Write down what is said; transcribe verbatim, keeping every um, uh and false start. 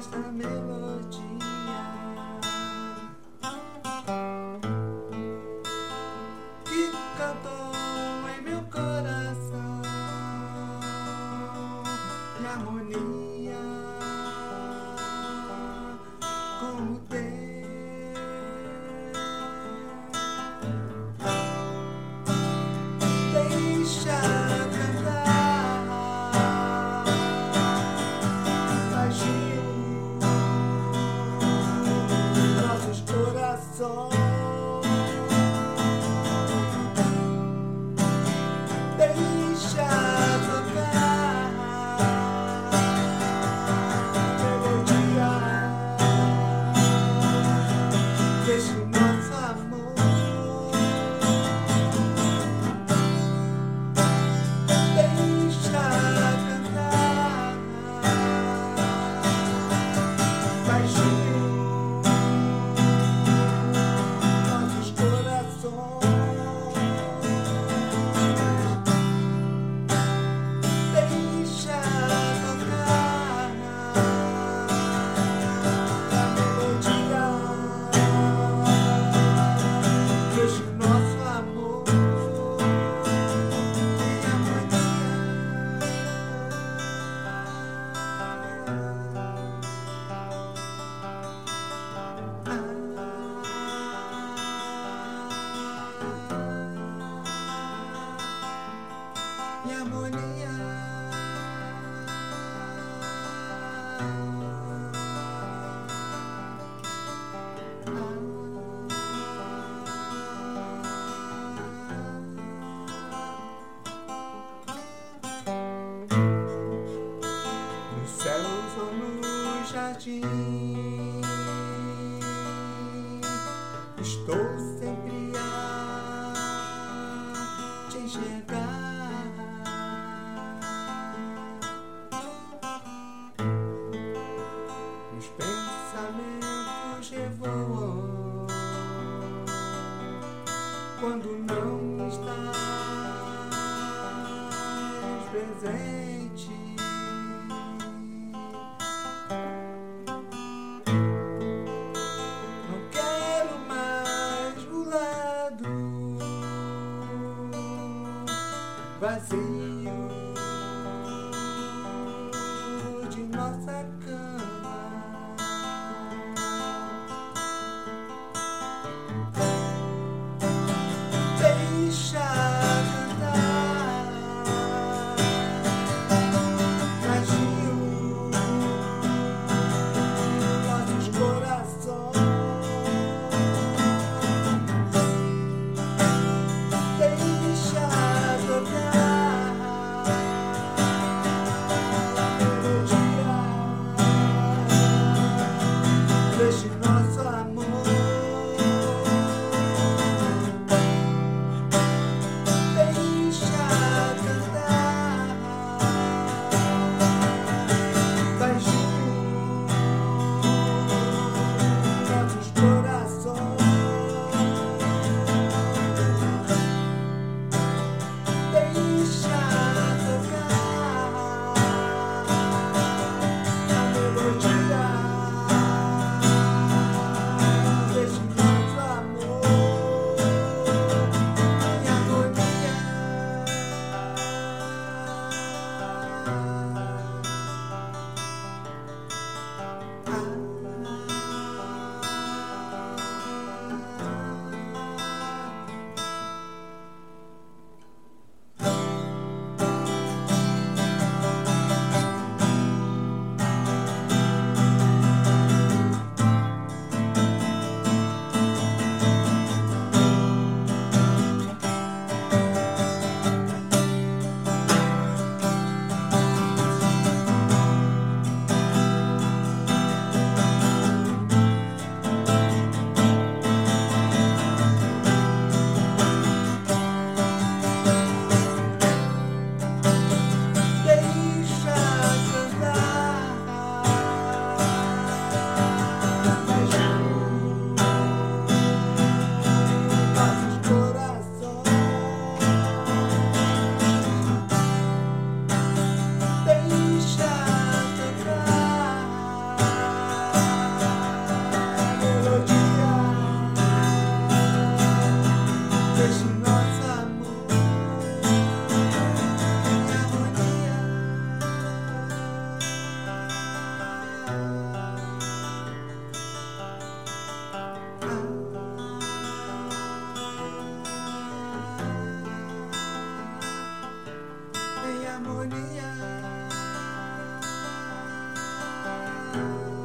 a melodia que cantou em meu coração e harmonia com o teu. Deixa cantar baixinho nossos corações. Deixa tocar melodia desse nosso amor. Deixa cantar baixinho nossos corações. Deixa tocar a melodia deste nosso amor e harmonia. E harmonia. Nos céus ou no jardim, estou sempre a te enxergar. Meus pensamentos revoam quando não estás presente. Não quero mais o lado vazio de nossa cama. Deixa cantar baixinho nossos corações. Deixa tocar a melodia harmonia.